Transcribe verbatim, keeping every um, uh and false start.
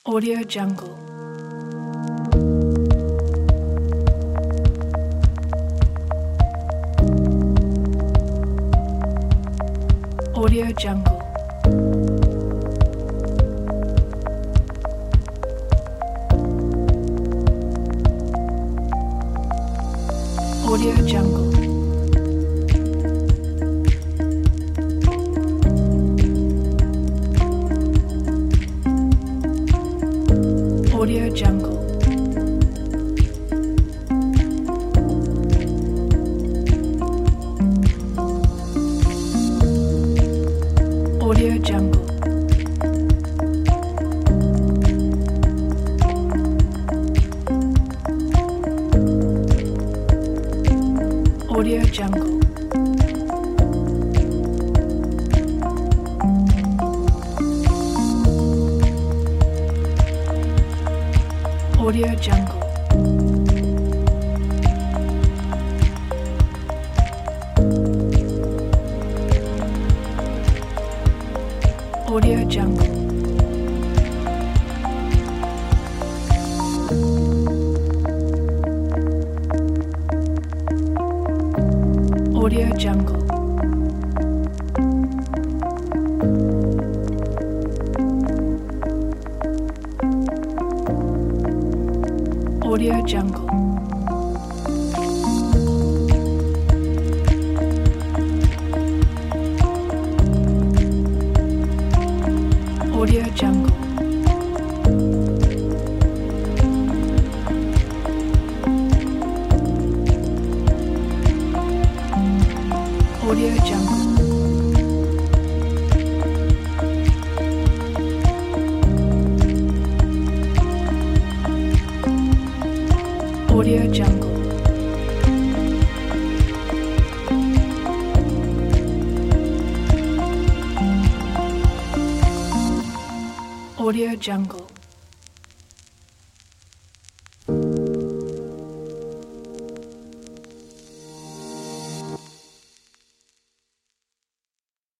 Audio Jungle. Audio Jungle. Audio Jungle. Audio Jungle. Audio Jungle. Audio Jungle. Audio Jungle. Audio Jungle. Audio Jungle. Audio Jungle. Audio Jungle. Audio Jungle. Audio Jungle. Audio Jungle.